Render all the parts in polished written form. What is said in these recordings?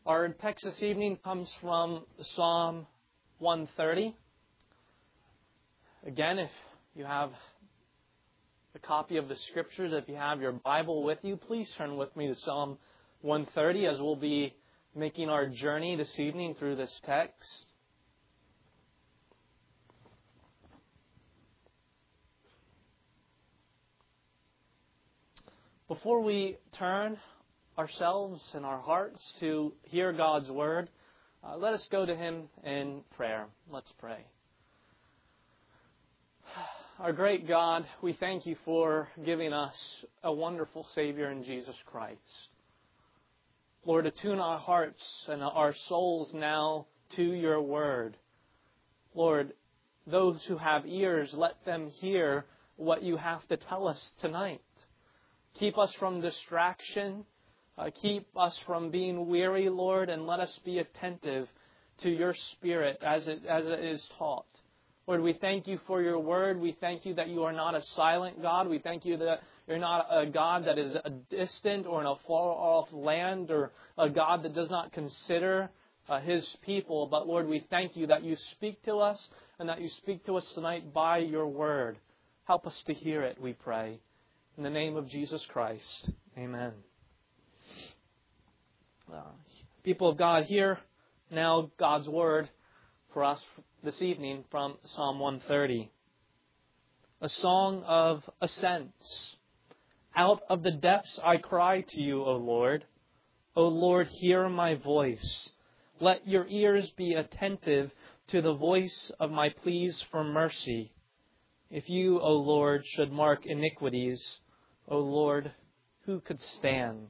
Our text this evening comes from Psalm 130. Again, if you have a copy of the Scriptures, if you have your Bible with you, please turn with me to Psalm 130 as we'll be making our journey this evening through this text. Before we turn ourselves and our hearts to hear God's Word, let us go to Him in prayer. Let's pray. Our great God, we thank You for giving us a wonderful Savior in Jesus Christ. Lord, attune our hearts and our souls now to Your Word. Lord, those who have ears, let them hear what You have to tell us tonight. Keep us from distraction. Keep us from being weary, Lord, and let us be attentive to Your Spirit as it is taught. Lord, we thank You for Your Word. We thank You that You are not a silent God. We thank You that You're not a God that is distant or in a far-off land or a God that does not consider His people. But Lord, we thank You that You speak to us and that You speak to us tonight by Your Word. Help us to hear it, we pray. In the name of Jesus Christ, amen. People of God, hear now God's Word for us this evening from Psalm 130. A song of ascents. Out of the depths I cry to You, O Lord. O Lord, hear my voice. Let Your ears be attentive to the voice of my pleas for mercy. If You, O Lord, should mark iniquities, O Lord, who could stand?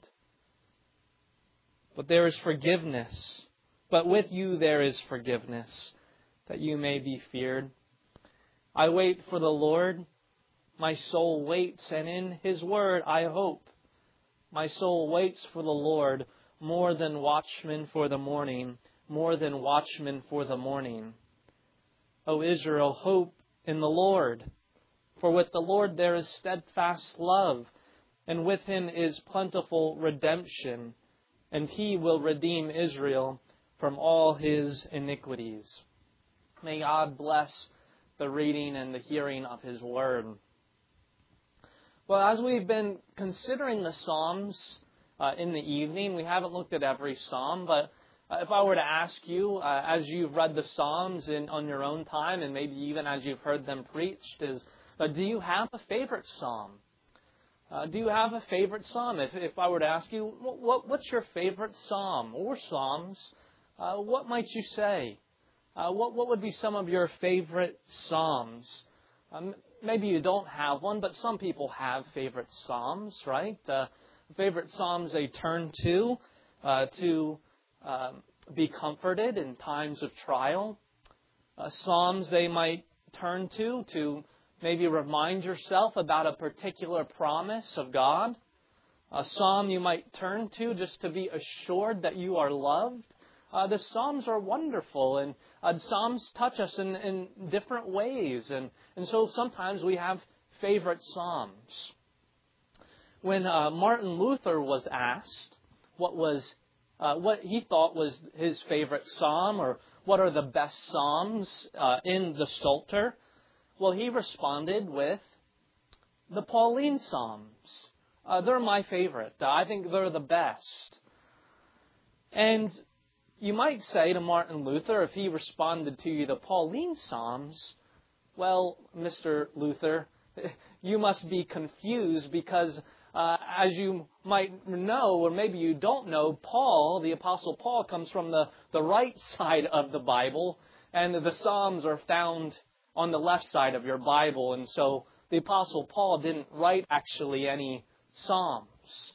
But there is forgiveness. But with You there is forgiveness, that You may be feared. I wait for the Lord. My soul waits, and in His word I hope. My soul waits for the Lord more than watchmen for the morning, more than watchmen for the morning. O Israel, hope in the Lord. For with the Lord there is steadfast love, and with Him is plentiful redemption, and He will redeem Israel from all his iniquities. May God bless the reading and the hearing of His Word. Well, as we've been considering the Psalms in the evening, we haven't looked at every Psalm, but if I were to ask you, as you've read the Psalms on your own time, and maybe even as you've heard them preached, do you have a favorite Psalm? Do you have a favorite Psalm? If I were to ask you, what's your favorite Psalm or Psalms? What might you say? What would be some of your favorite Psalms? Maybe you don't have one, but some people have favorite Psalms, right? Favorite Psalms they turn to be comforted in times of trial. Psalms they might turn to maybe remind yourself about a particular promise of God. A psalm you might turn to just to be assured that you are loved. The Psalms are wonderful, and Psalms touch us in different ways. And so sometimes we have favorite Psalms. When Martin Luther was asked what he thought was his favorite Psalm, or what are the best Psalms in the Psalter, well, he responded with the Pauline Psalms. They're my favorite. I think they're the best. And you might say to Martin Luther, if he responded to you the Pauline Psalms, well, Mr. Luther, you must be confused because as you might know, or maybe you don't know, Paul, the Apostle Paul, comes from the right side of the Bible, and the Psalms are found on the left side of your Bible. And so the Apostle Paul didn't write actually any Psalms.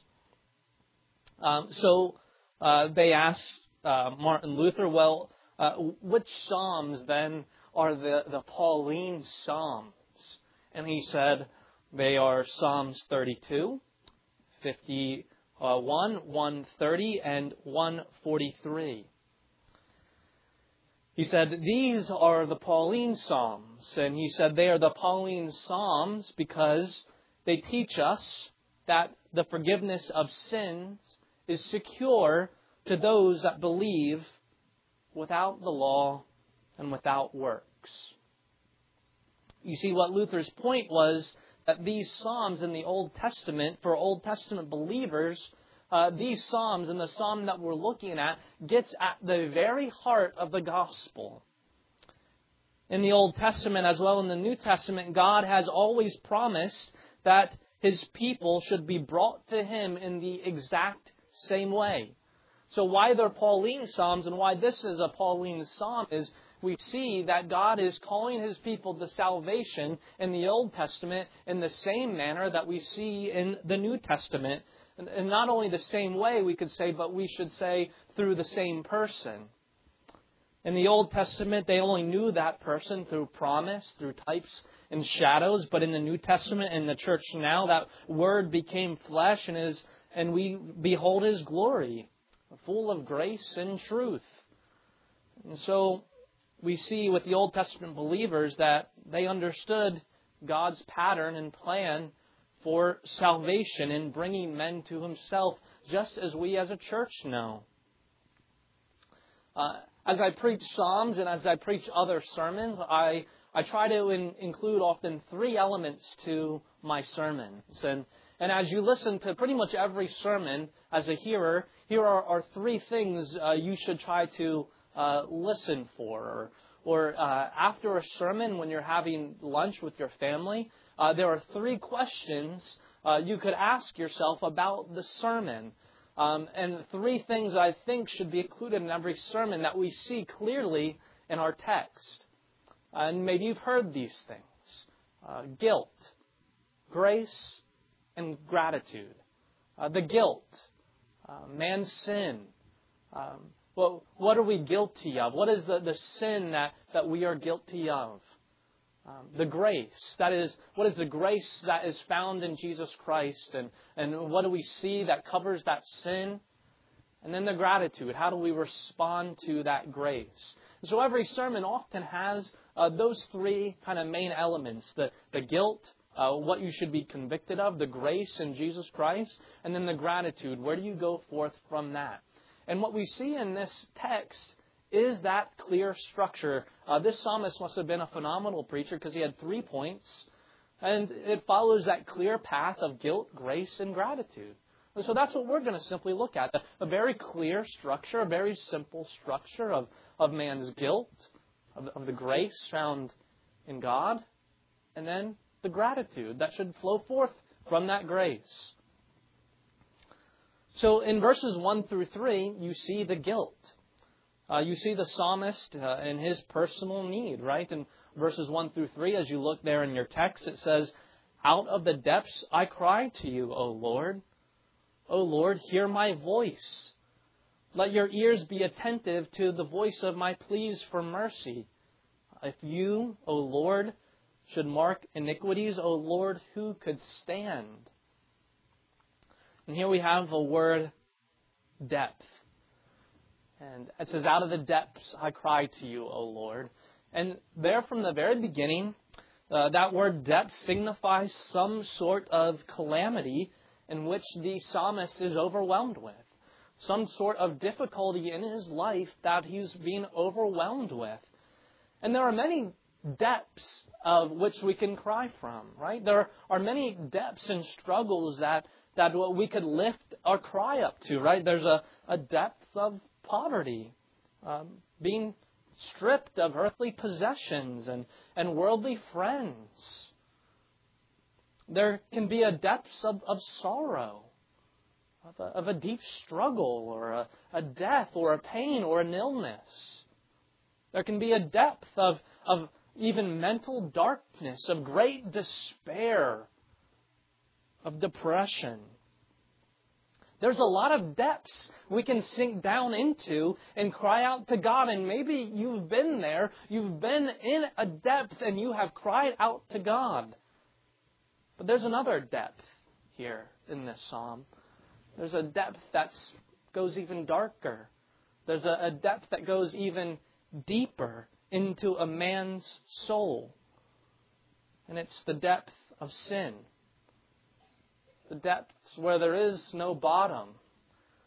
So they asked Martin Luther, well, which Psalms then are the Pauline Psalms? And he said they are Psalms 32, 51, 130, and 143. He said, these are the Pauline Psalms. And he said they are the Pauline Psalms because they teach us that the forgiveness of sins is secure to those that believe without the law and without works. You see, what Luther's point was that these Psalms in the Old Testament, for Old Testament believers, these Psalms and the Psalm that we're looking at gets at the very heart of the gospel. In the Old Testament as well in the New Testament, God has always promised that His people should be brought to Him in the exact same way. So why they're Pauline Psalms and why this is a Pauline Psalm is we see that God is calling His people to salvation in the Old Testament in the same manner that we see in the New Testament. And not only the same way, we could say, but we should say through the same person. In the Old Testament, they only knew that person through promise, through types and shadows. But in the New Testament, in the church now, that Word became flesh and we behold His glory, full of grace and truth. And so we see with the Old Testament believers that they understood God's pattern and plan for salvation in bringing men to Himself, just as we as a church know. As I preach Psalms and as I preach other sermons, I try to include often three elements to my sermons. And as you listen to pretty much every sermon as a hearer, here are three things you should try to listen for. Or after a sermon, when you're having lunch with your family, there are three questions you could ask yourself about the sermon. And three things I think should be included in every sermon that we see clearly in our text. And maybe you've heard these things. Guilt, grace, and gratitude. The guilt, man's sin. Well, what are we guilty of? What is the sin that we are guilty of? The grace, that is, what is the grace that is found in Jesus Christ? And what do we see that covers that sin? And then the gratitude, how do we respond to that grace? And so every sermon often has those three kind of main elements. The guilt, what you should be convicted of, the grace in Jesus Christ, and then the gratitude. Where do you go forth from that? And what we see in this text is that clear structure. This psalmist must have been a phenomenal preacher because he had 3 points. And it follows that clear path of guilt, grace, and gratitude. And so that's what we're going to simply look at. A very clear structure, a very simple structure of man's guilt, of the grace found in God, and then the gratitude that should flow forth from that grace. So in verses 1 through 3, you see the guilt. You see the psalmist in his personal need, right? In verses 1 through 3, as you look there in your text, it says, "Out of the depths I cry to you, O Lord. O Lord, hear my voice. Let your ears be attentive to the voice of my pleas for mercy. If you, O Lord, should mark iniquities, O Lord, who could stand?" And here we have the word depth. And it says, "Out of the depths I cry to you, O Lord." And there from the very beginning, that word depth signifies some sort of calamity in which the psalmist is overwhelmed with. Some sort of difficulty in his life that he's being overwhelmed with. And there are many depths of which we can cry from, right? There are many depths and struggles that we could lift our cry up to, right? There's a depth of poverty, being stripped of earthly possessions and worldly friends. There can be a depth of sorrow, of a deep struggle or a death or a pain or an illness. There can be a depth of even mental darkness, of great despair, of depression. There's a lot of depths we can sink down into and cry out to God. And maybe you've been there. You've been in a depth and you have cried out to God. But there's another depth here in this psalm. There's a depth that goes even darker. There's a depth that goes even deeper into a man's soul. And it's the depth of sin. The depths where there is no bottom.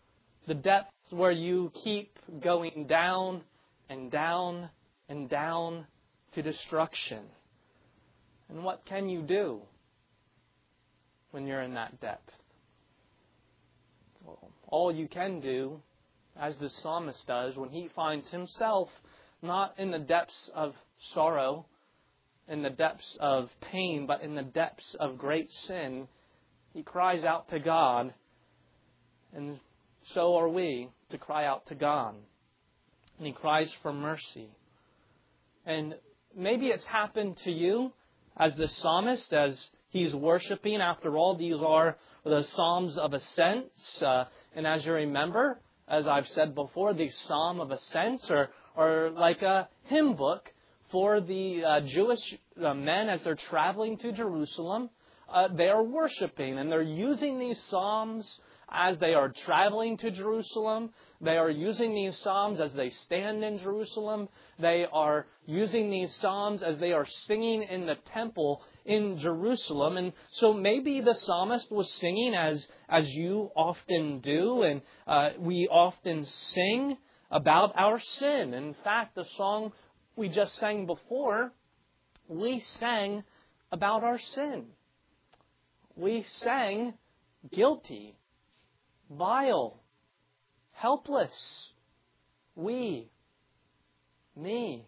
The depths where you keep going down and down and down to destruction. And what can you do when you're in that depth? Well, all you can do, as the psalmist does, when he finds himself not in the depths of sorrow, in the depths of pain, but in the depths of great sin, he cries out to God, and so are we to cry out to God. And he cries for mercy. And maybe it's happened to you as the psalmist, as he's worshiping. After all, these are the Psalms of Ascents. And as you remember, as I've said before, the Psalm of Ascents are like a hymn book for the Jewish men as they're traveling to Jerusalem. They are worshiping, and they're using these psalms as they are traveling to Jerusalem. They are using these psalms as they stand in Jerusalem. They are using these psalms as they are singing in the temple in Jerusalem. And so maybe the psalmist was singing as you often do, and we often sing about our sin. In fact, the song we just sang before, we sang about our sin. We sang guilty, vile, helpless, we, me.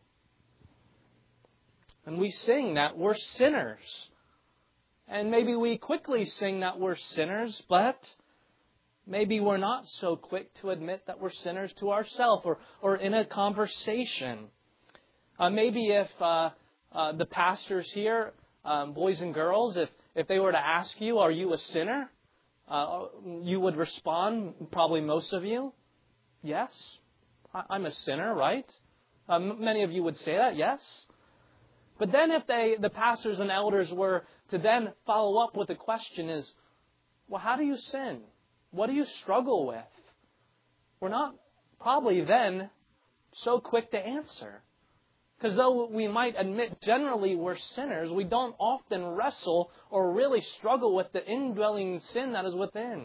And we sing that we're sinners. And maybe we quickly sing that we're sinners, but maybe we're not so quick to admit that we're sinners to ourselves or in a conversation. Maybe if the pastors here, boys and girls, if they were to ask you, are you a sinner? You would respond, probably most of you, yes, I'm a sinner, right? Many of you would say that, yes. But then if the pastors and elders were to then follow up with the question is, well, how do you sin? What do you struggle with? We're not probably then so quick to answer. Because though we might admit generally we're sinners, we don't often wrestle or really struggle with the indwelling sin that is within.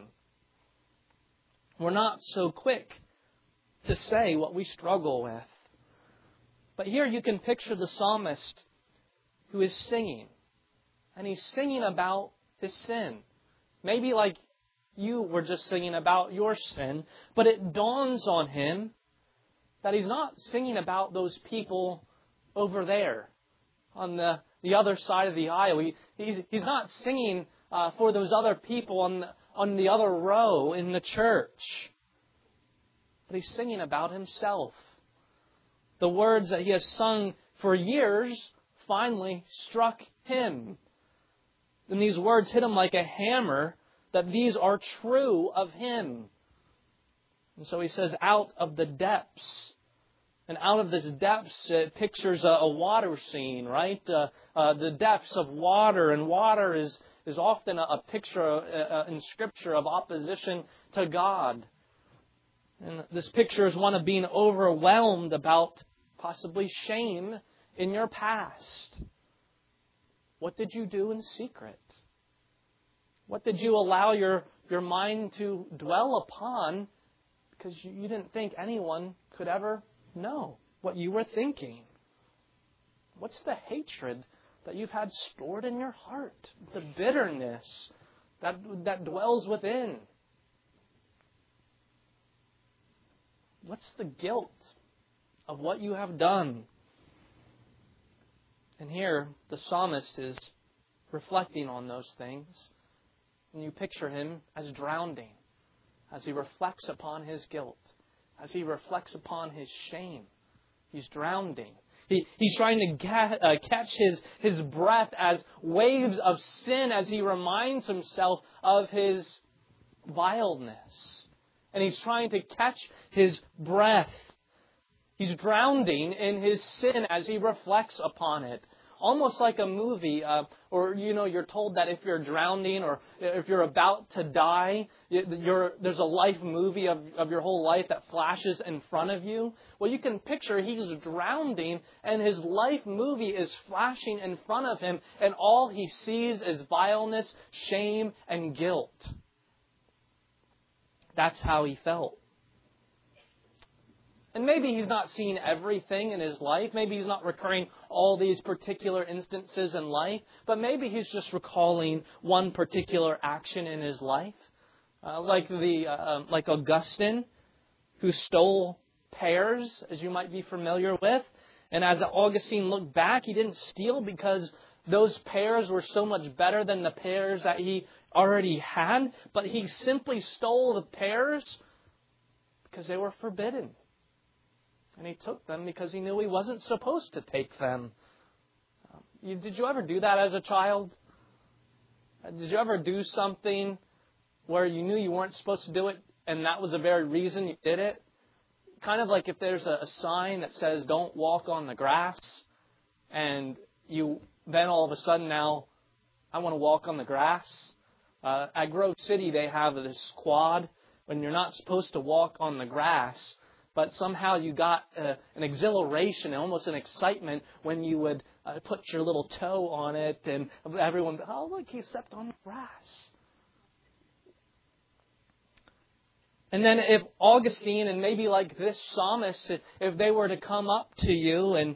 We're not so quick to say what we struggle with. But here you can picture the psalmist who is singing. And he's singing about his sin. Maybe like you were just singing about your sin, but it dawns on him that he's not singing about those people over there on the other side of the aisle. He's not singing for those other people on the other row in the church. But he's singing about himself. The words that he has sung for years finally struck him. And these words hit him like a hammer that these are true of him. And so he says, out of the depths. And out of this depths, it pictures a water scene, right? The depths of water. And water is often a picture in Scripture of opposition to God. And this picture is one of being overwhelmed about possibly shame in your past. What did you do in secret? What did you allow your mind to dwell upon because you didn't think anyone could ever know what you were thinking? What's the hatred that you've had stored in your heart? The bitterness that dwells within? What's the guilt of what you have done? And here, the psalmist is reflecting on those things. And you picture him as drowning, as he reflects upon his guilt, as he reflects upon his shame. He's drowning. He's trying to catch his breath as waves of sin as he reminds himself of his vileness. And he's trying to catch his breath. He's drowning in his sin as he reflects upon it. Almost like a movie, or you're told that if you're drowning or if you're about to die, there's a life movie of your whole life that flashes in front of you. Well, you can picture he's drowning and his life movie is flashing in front of him, and all he sees is vileness, shame, and guilt. That's how he felt. And maybe he's not seen everything in his life. Maybe he's not recurring all these particular instances in life. But maybe he's just recalling one particular action in his life. Like Augustine, who stole pears, as you might be familiar with. And as Augustine looked back, he didn't steal because those pears were so much better than the pears that he already had. But he simply stole the pears because they were forbidden. And he took them because he knew he wasn't supposed to take them. Did you ever do that as a child? Did you ever do something where you knew you weren't supposed to do it and that was the very reason you did it? Kind of like if there's a sign that says don't walk on the grass and you then all of a sudden now I want to walk on the grass. At Grove City they have this quad when you're not supposed to walk on the grass. But somehow you got an exhilaration, almost an excitement when you would put your little toe on it and everyone, oh, look, he stepped on the grass. And then if Augustine and maybe like this psalmist, if they were to come up to you and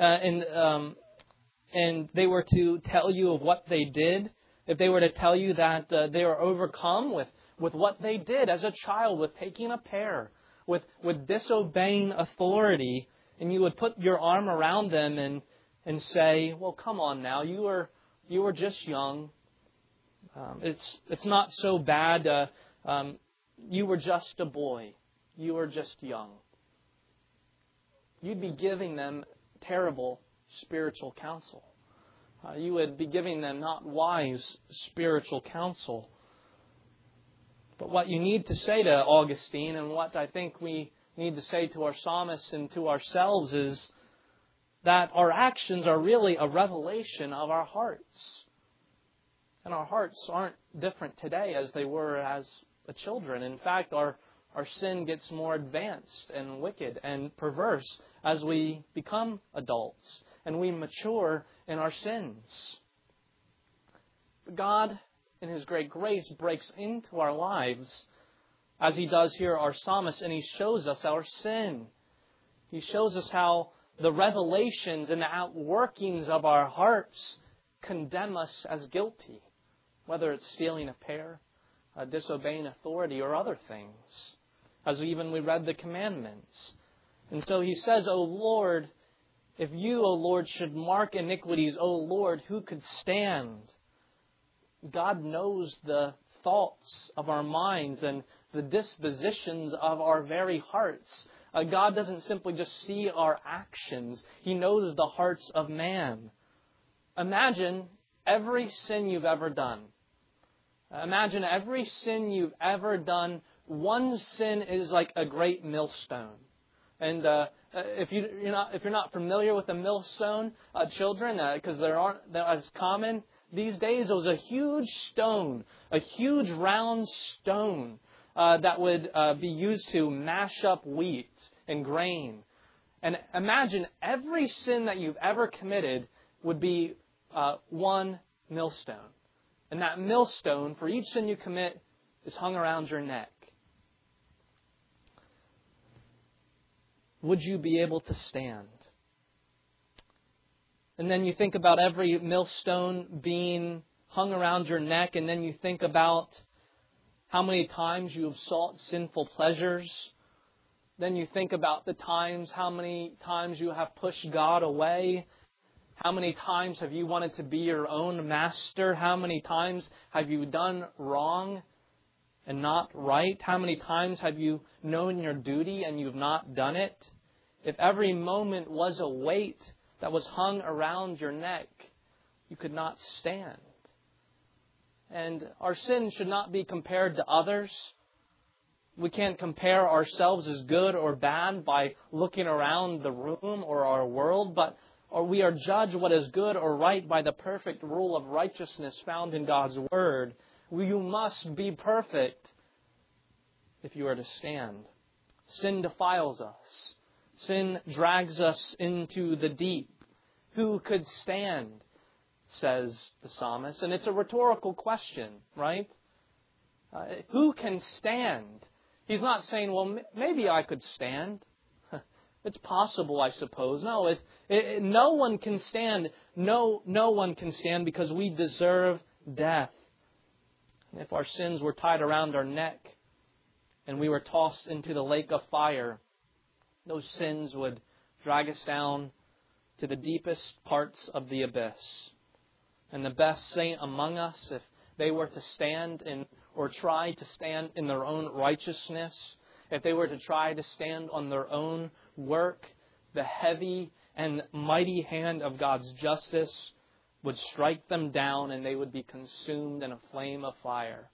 they were to tell you of what they did, if they were to tell you that they were overcome with what they did as a child, with taking a pear, with disobeying authority, and you would put your arm around them and say, well, come on now, you were just young. It's not so bad. You were just a boy. You were just young. You'd be giving them terrible spiritual counsel. You would be giving them not wise spiritual counsel. But what you need to say to Augustine, and what I think we need to say to our psalmist and to ourselves, is that our actions are really a revelation of our hearts. And our hearts aren't different today as they were as children. In fact, our sin gets more advanced and wicked and perverse as we become adults and we mature in our sins. God, in His great grace, breaks into our lives, as He does here our psalmist, and He shows us our sin. He shows us how the revelations and the outworkings of our hearts condemn us as guilty, whether it's stealing a pear, disobeying authority, or other things, as we read the commandments. And so He says, O Lord, if you, O Lord, should mark iniquities, O Lord, who could stand? God knows the thoughts of our minds and the dispositions of our very hearts. God doesn't simply just see our actions. He knows the hearts of man. Imagine every sin you've ever done. Imagine every sin you've ever done. One sin is like a great millstone. And if you're not familiar with a millstone, children, because they're as common these days, it was a huge stone, a huge round stone that would be used to mash up wheat and grain. And imagine every sin that you've ever committed would be one millstone. And that millstone, for each sin you commit, is hung around your neck. Would you be able to stand? And then you think about every millstone being hung around your neck, and then you think about how many times you have sought sinful pleasures. Then you think about how many times you have pushed God away. How many times have you wanted to be your own master? How many times have you done wrong and not right? How many times have you known your duty and you've not done it? If every moment was a weight that was hung around your neck, you could not stand. And our sin should not be compared to others. We can't compare ourselves as good or bad by looking around the room or our world, or we are judged what is good or right by the perfect rule of righteousness found in God's Word. You must be perfect if you are to stand. Sin defiles us. Sin drags us into the deep. Who could stand, says the psalmist. And it's a rhetorical question, right? Who can stand? He's not saying, well, maybe I could stand. It's possible, I suppose. No, no one can stand. No one can stand because we deserve death. And if our sins were tied around our neck and we were tossed into the lake of fire, those sins would drag us down to the deepest parts of the abyss. And the best saint among us, if they were to stand or try to stand in their own righteousness, if they were to try to stand on their own work, the heavy and mighty hand of God's justice would strike them down and they would be consumed in a flame of fire.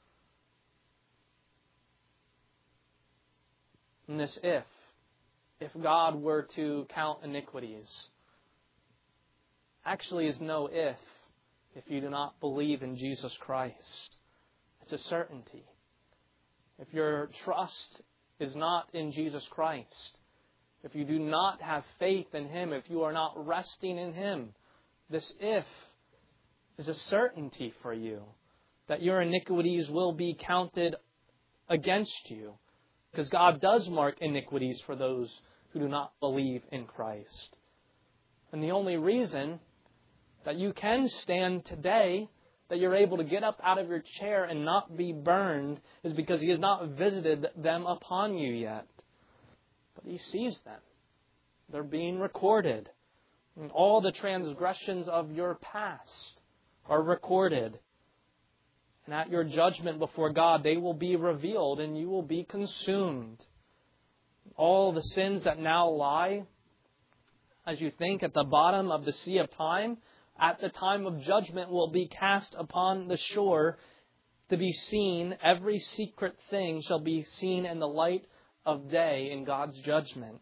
And this if God were to count iniquities, actually is no if you do not believe in Jesus Christ. It's a certainty. If your trust is not in Jesus Christ, if you do not have faith in Him, if you are not resting in Him, this if is a certainty for you that your iniquities will be counted against you, because God does mark iniquities for those who do not believe in Christ. And the only reason that you can stand today, that you're able to get up out of your chair and not be burned, is because He has not visited them upon you yet. But He sees them. They're being recorded. And all the transgressions of your past are recorded. And at your judgment before God, they will be revealed and you will be consumed. All the sins that now lie, as you think, at the bottom of the sea of time, at the time of judgment will be cast upon the shore to be seen. Every secret thing shall be seen in the light of day in God's judgment.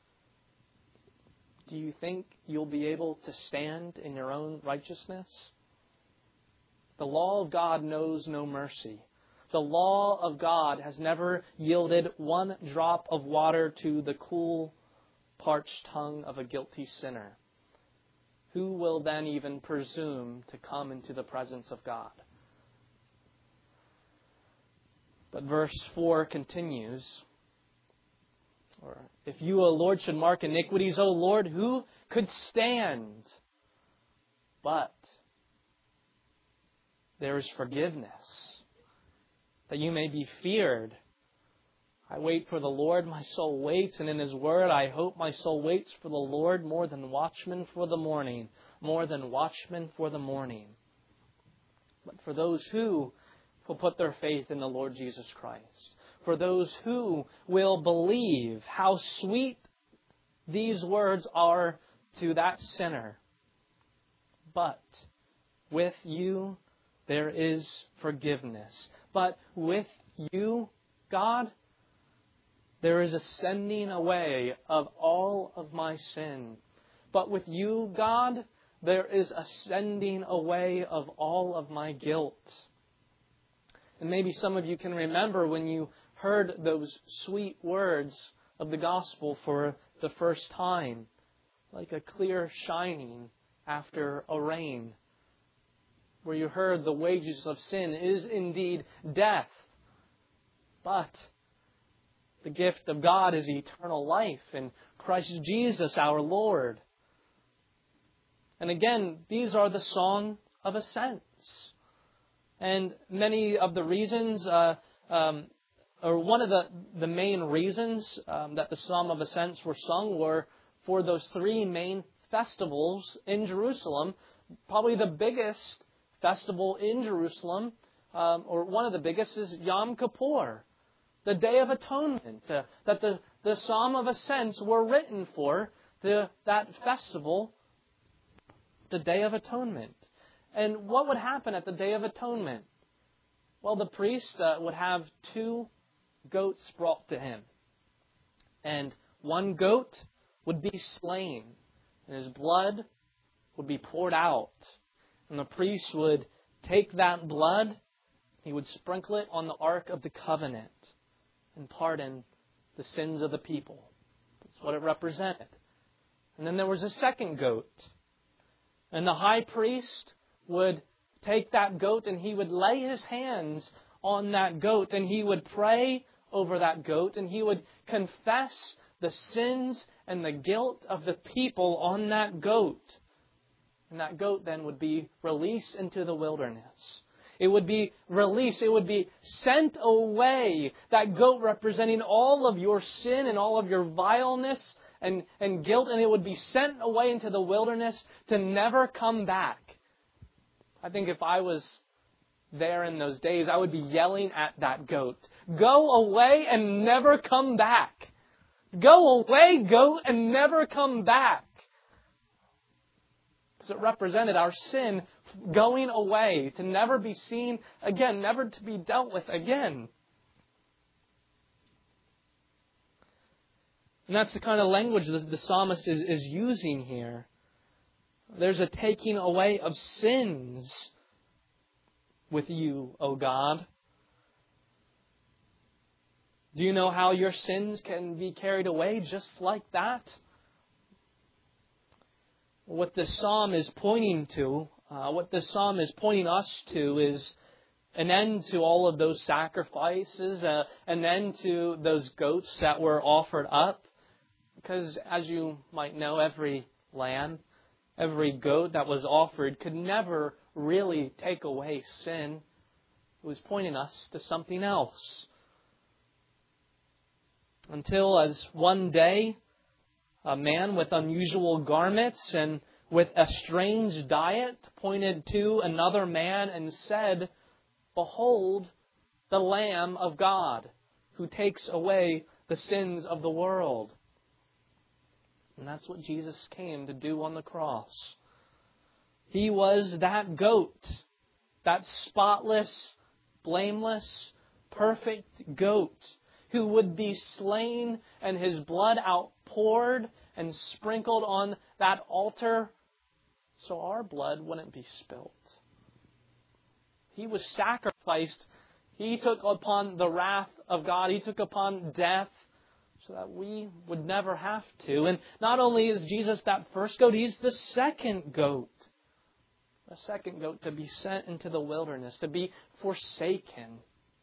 Do you think you'll be able to stand in your own righteousness? The law of God knows no mercy. The law of God has never yielded one drop of water to the cool, parched tongue of a guilty sinner. Who will then even presume to come into the presence of God? But verse 4 continues. Or, if you, O Lord, should mark iniquities, O Lord, who could stand? But there is forgiveness, that you may be feared. I wait for the Lord, my soul waits, and in His word I hope. My soul waits for the Lord more than watchmen for the morning. More than watchmen for the morning. But for those who will put their faith in the Lord Jesus Christ, for those who will believe, how sweet these words are to that sinner. But with you there is forgiveness. But with you, God, there is a sending away of all of my sin. But with you, God, there is a sending away of all of my guilt. And maybe some of you can remember when you heard those sweet words of the gospel for the first time, like a clear shining after a rain, where you heard the wages of sin is indeed death, but the gift of God is eternal life in Christ Jesus our Lord. And again, these are the song of ascents. And many of the reasons, or one of the main reasons that the Psalm of Ascents were sung were for those three main festivals in Jerusalem. Probably the biggest festival in Jerusalem, or one of the biggest, is Yom Kippur, the Day of Atonement, that the Psalm of Ascents were written for, that festival, the Day of Atonement. And what would happen at the Day of Atonement? Well, the priest would have 2 goats brought to him. And one goat would be slain, and his blood would be poured out. And the priest would take that blood, he would sprinkle it on the Ark of the Covenant and pardon the sins of the people. That's what it represented. And then there was a second goat. And the high priest would take that goat and he would lay his hands on that goat and he would pray over that goat and he would confess the sins and the guilt of the people on that goat. And that goat then would be released into the wilderness. It would be released. It would be sent away. That goat representing all of your sin and all of your vileness and guilt. And it would be sent away into the wilderness to never come back. I think if I was there in those days, I would be yelling at that goat, "Go away and never come back. Go away, goat, and never come back." Because it represented our sin going away, to never be seen again, never to be dealt with again. And that's the kind of language the psalmist is using here. There's a taking away of sins with you, O God. Do you know how your sins can be carried away just like that? What this psalm is pointing to, what this psalm is pointing us to, is an end to all of those sacrifices, an end to those goats that were offered up. Because as you might know, every lamb, every goat that was offered could never really take away sin. It was pointing us to something else. Until as one day, a man with unusual garments and with a strange diet pointed to another man and said, "Behold, the Lamb of God, who takes away the sins of the world." And that's what Jesus came to do on the cross. He was that goat, that spotless, blameless, perfect goat who would be slain and His blood outpoured and sprinkled on that altar so our blood wouldn't be spilt. He was sacrificed. He took upon the wrath of God. He took upon death so that we would never have to. And not only is Jesus that first goat, He's the second goat. The second goat to be sent into the wilderness, to be forsaken.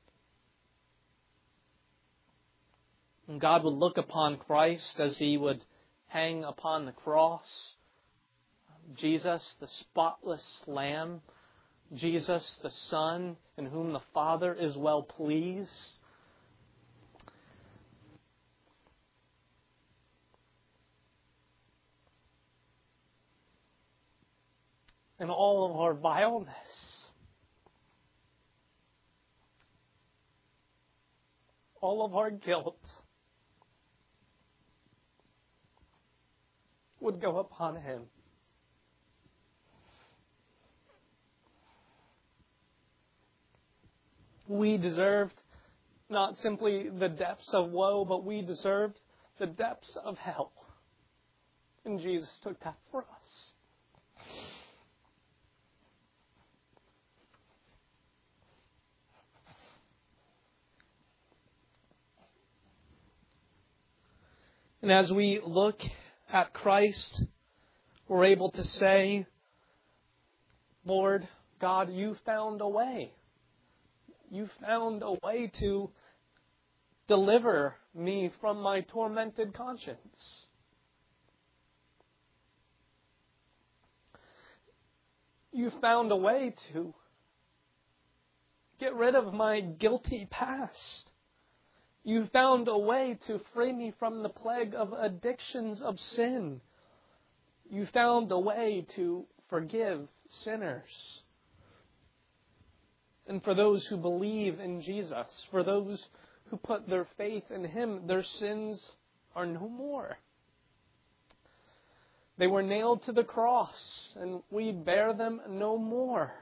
And God would look upon Christ as He would hang upon the cross. Jesus, the spotless Lamb. Jesus, the Son, in whom the Father is well pleased. And all of our vileness, all of our guilt would go upon Him. We deserved not simply the depths of woe, but we deserved the depths of hell. And Jesus took that for us. And as we look at Christ, we're able to say, "Lord God, You found a way. You found a way to deliver me from my tormented conscience. You found a way to get rid of my guilty past. You found a way to free me from the plague of addictions of sin. You found a way to forgive sinners. And for those who believe in Jesus, for those who put their faith in Him, their sins are no more. They were nailed to the cross, and we bear them no more.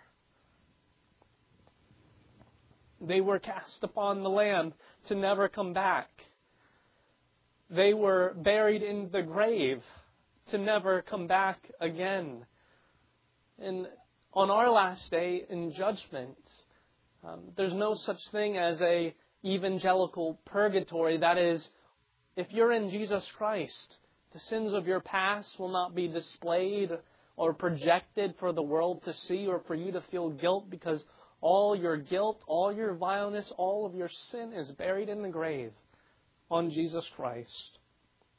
They were cast upon the land to never come back. They were buried in the grave to never come back again. And on our last day in judgment, there's no such thing as a evangelical purgatory. That is, if you're in Jesus Christ, the sins of your past will not be displayed or projected for the world to see or for you to feel guilt, because all your guilt, all your vileness, all of your sin is buried in the grave on Jesus Christ.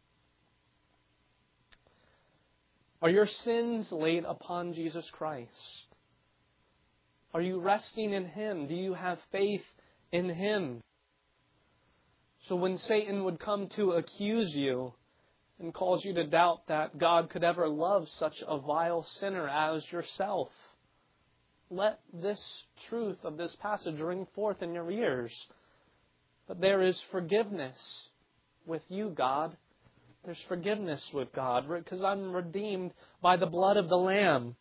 Are your sins laid upon Jesus Christ? Are you resting in Him? Do you have faith in Him? So when Satan would come to accuse you and cause you to doubt that God could ever love such a vile sinner as yourself, let this truth of this passage ring forth in your ears. But there is forgiveness with you, God. There's forgiveness with God because I'm redeemed by the blood of the Lamb.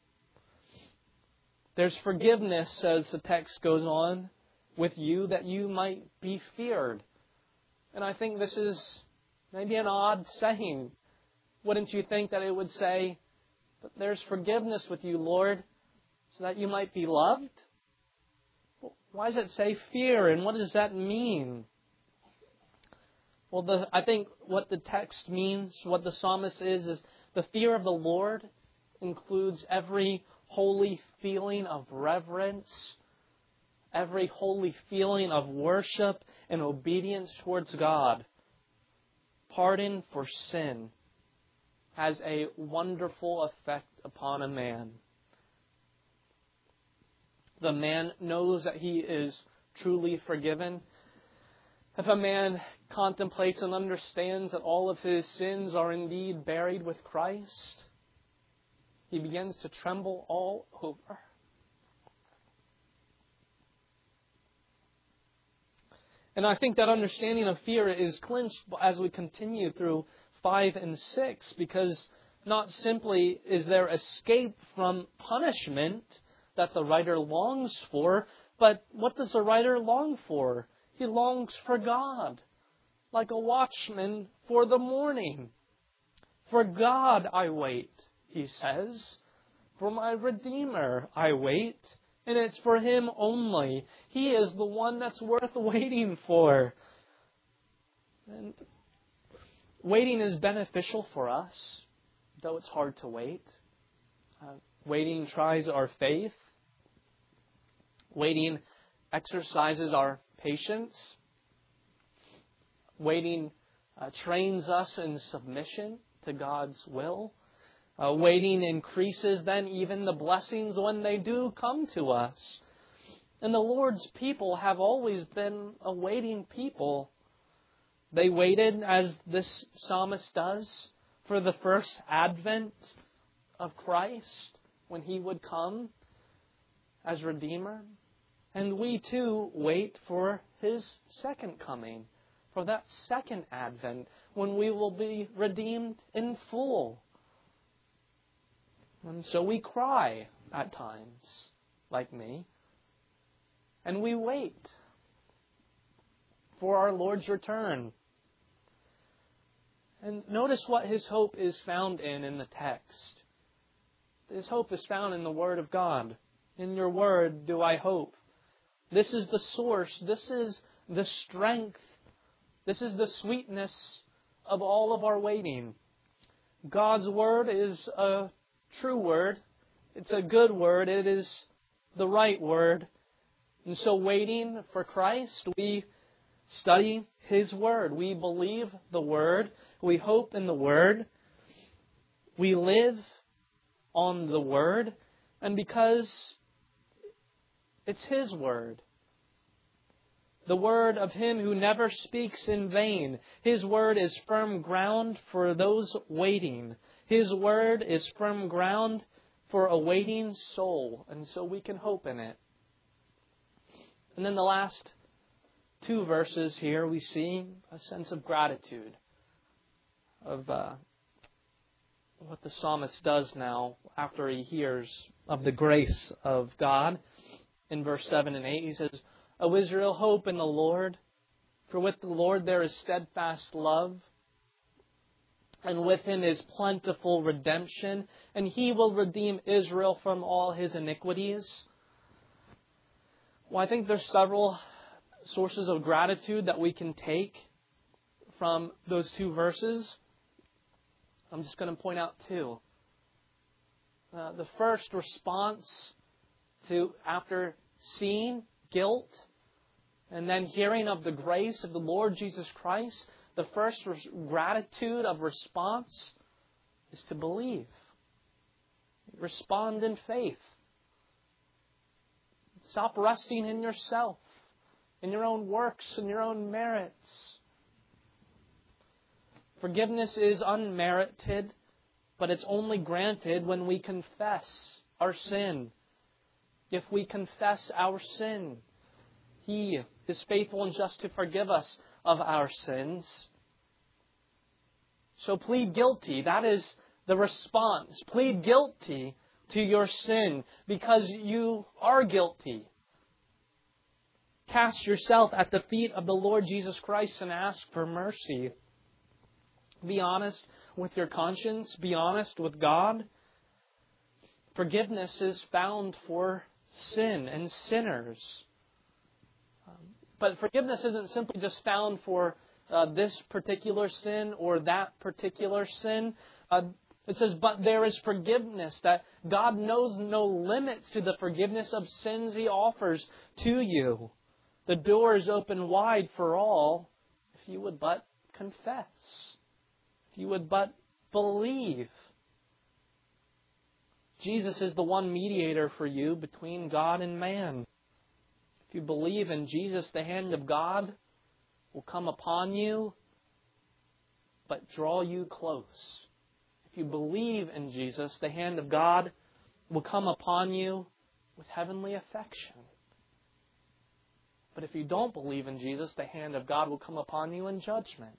There's forgiveness, as the text goes on, with you that you might be feared. And I think this is maybe an odd saying. Wouldn't you think that it would say, but there's forgiveness with you, Lord, so that you might be loved? Why does it say fear, and what does that mean? Well, I think what the text means, what the psalmist is the fear of the Lord includes every holy feeling of reverence, every holy feeling of worship and obedience towards God. Pardon for sin has a wonderful effect upon a man. The man knows that he is truly forgiven. If a man contemplates and understands that all of his sins are indeed buried with Christ, he begins to tremble all over. And I think that understanding of fear is clinched as we continue through 5 and 6, because not simply is there escape from punishment that the writer longs for, but what does the writer long for? He longs for God, like a watchman for the morning. For God I wait, he says. For my Redeemer I wait. And it's for Him only. He is the one that's worth waiting for. And waiting is beneficial for us, though it's hard to wait. Waiting tries our faith. Waiting exercises our patience. Waiting trains us in submission to God's will. Waiting increases then even the blessings when they do come to us. And the Lord's people have always been a waiting people. They waited, as this psalmist does, for the first advent of Christ when He would come as Redeemer. And we too wait for His second coming, for that second advent when we will be redeemed in full. And so we cry at times, like me, and we wait for our Lord's return. And notice what his hope is found in the text. His hope is found in the Word of God. In your Word do I hope. This is the source. This is the strength. This is the sweetness of all of our waiting. God's Word is a true word. It's a good word. It is the right word. And so waiting for Christ, we study His Word. We believe the Word. We hope in the Word. We live on the Word. And because it's His Word, the word of Him who never speaks in vain, His Word is firm ground for those waiting. His Word is firm ground for a waiting soul, and so we can hope in it. And then the last 2 verses here, we see a sense of gratitude of what the psalmist does now after he hears of the grace of God. In verse 7 and 8, he says, O Israel, hope in the Lord, for with the Lord there is steadfast love, and with Him is plentiful redemption, and He will redeem Israel from all his iniquities. Well, I think there's several sources of gratitude that we can take from those 2 verses. I'm just going to point out 2. The first response to, after seeing guilt and then hearing of the grace of the Lord Jesus Christ, the first gratitude of response is to believe. Respond in faith. Stop resting in yourself, in your own works, in your own merits. Forgiveness is unmerited, but it's only granted when we confess our sin. If we confess our sin, He is faithful and just to forgive us of our sins. So plead guilty. That is the response. Plead guilty to your sin because you are guilty. Cast yourself at the feet of the Lord Jesus Christ and ask for mercy. Be honest with your conscience. Be honest with God. Forgiveness is found for sin and sinners. But forgiveness isn't simply just found for this particular sin or that particular sin. It says, but there is forgiveness, that God knows no limits to the forgiveness of sins He offers to you. The door is open wide for all if you would but confess, if you would but believe. Jesus is the one mediator for you between God and man. If you believe in Jesus, the hand of God will come upon you, but draw you close. If you believe in Jesus, the hand of God will come upon you with heavenly affection. But if you don't believe in Jesus, the hand of God will come upon you in judgment.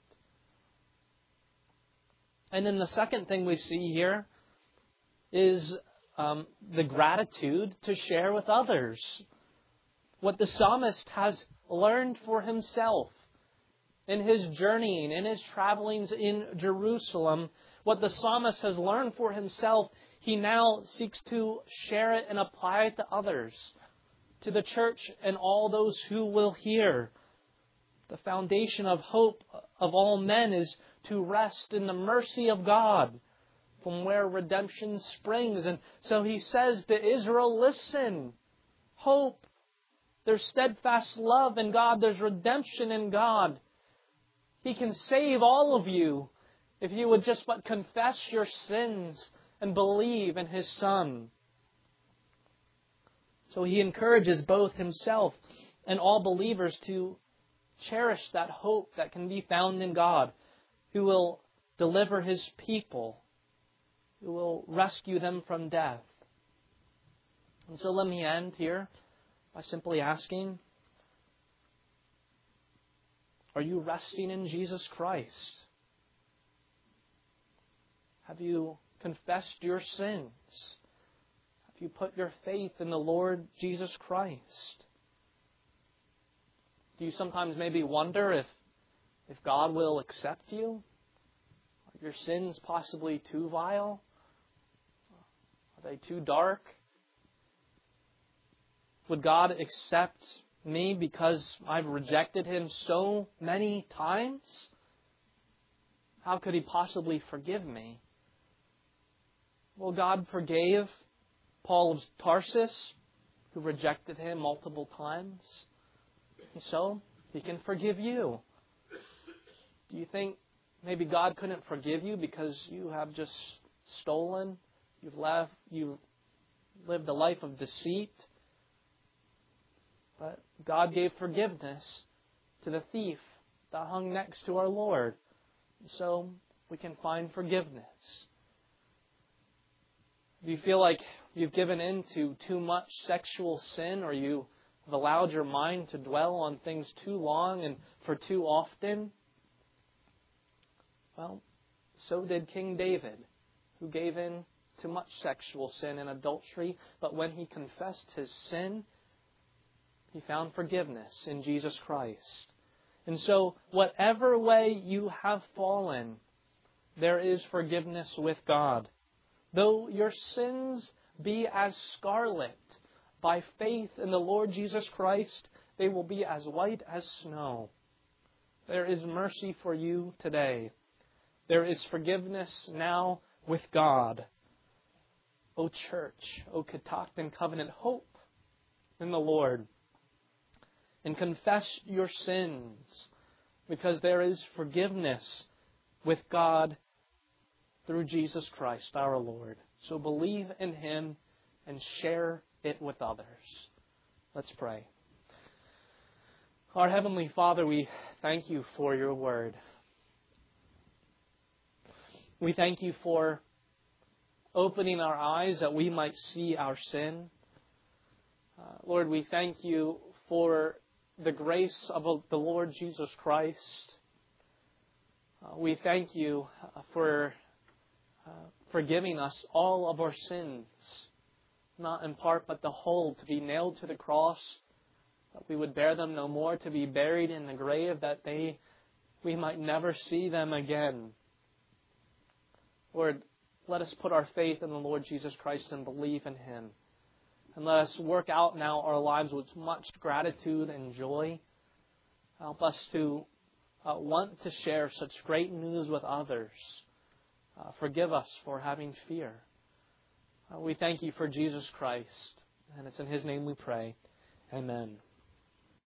And then the second thing we see here is the gratitude to share with others. What the psalmist has learned for himself in his journeying, in his travelings in Jerusalem, what the psalmist has learned for himself, he now seeks to share it and apply it to others, to the church and all those who will hear. The foundation of hope of all men is to rest in the mercy of God, from where redemption springs. And so he says to Israel, listen, hope, there's steadfast love in God, there's redemption in God. He can save all of you if you would just but confess your sins and believe in His Son. So he encourages both himself and all believers to cherish that hope that can be found in God, who will deliver His people, who will rescue them from death. And so let me end here by simply asking, are you resting in Jesus Christ? Have you confessed your sins? Have you put your faith in the Lord Jesus Christ? Do you sometimes maybe wonder if God will accept you? Are your sins possibly too vile? Are they too dark? Would God accept me because I've rejected Him so many times? How could He possibly forgive me? Well, God forgave Paul of Tarsus, who rejected Him multiple times. And so, He can forgive you. Do you think maybe God couldn't forgive you because you have just stolen? You've lived a life of deceit? But God gave forgiveness to the thief that hung next to our Lord. So we can find forgiveness. Do you feel like you've given in to too much sexual sin, or you have allowed your mind to dwell on things too long and for too often? Well, so did King David, who gave in to much sexual sin and adultery, but when he confessed his sin, he found forgiveness in Jesus Christ. And so, whatever way you have fallen, there is forgiveness with God. Though your sins be as scarlet, by faith in the Lord Jesus Christ, they will be as white as snow. There is mercy for you today. There is forgiveness now with God. O church, O Catoctin Covenant, hope in the Lord. And confess your sins, because there is forgiveness with God through Jesus Christ our Lord. So believe in Him and share it with others. Let's pray. Our Heavenly Father, we thank You for Your Word. We thank You for opening our eyes that we might see our sin. Lord, we thank You for the grace of the Lord Jesus Christ. We thank You for forgiving us all of our sins, not in part but the whole, to be nailed to the cross, that we would bear them no more, to be buried in the grave, that we might never see them again. Lord, let us put our faith in the Lord Jesus Christ and believe in Him. And let us work out now our lives with much gratitude and joy. Help us to want to share such great news with others. Forgive us for having fear. We thank You for Jesus Christ. And it's in His name we pray. Amen.